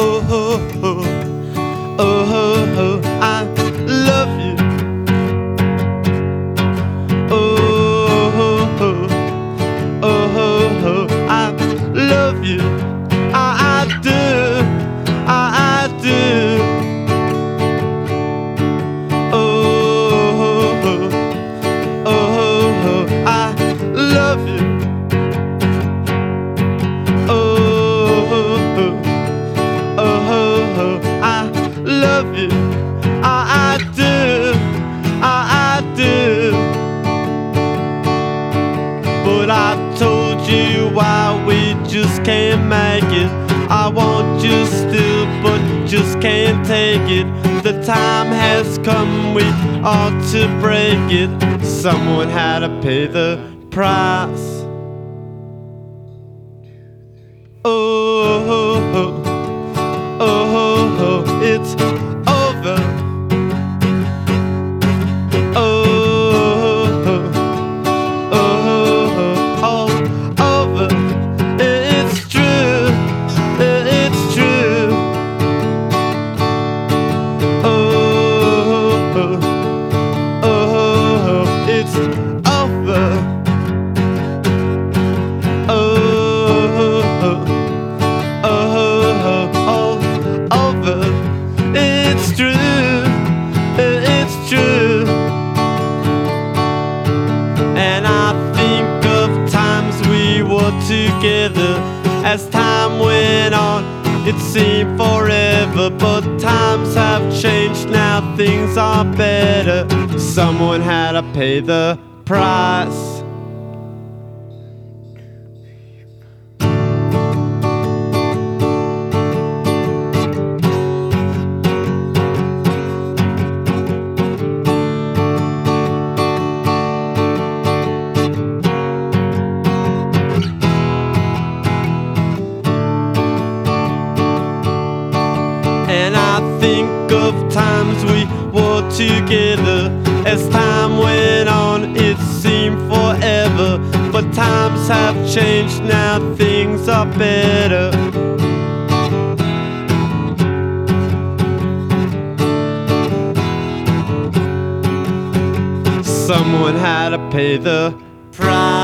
Oh, oh, oh, oh, oh, I love you. Oh, oh, oh, oh, oh, I love you. I do, I do. Oh, oh, oh, I love you. I love you. I do, I do. But I told you why we just can't make it. I want you still, but just can't take it. The time has come, we ought to break it. Someone had to pay the price. Oh, oh, oh, oh, oh, it's over. Oh, oh, oh, all over. It's true, it's true. Oh, oh, oh, it's over. It's true, it's true. And I think of times we were together. As time went on, it seemed forever. But times have changed, now things are better. Someone had to pay the price. And I think of times we were together. As time went on, it seemed forever. But times have changed, now things are better. Someone had to pay the price.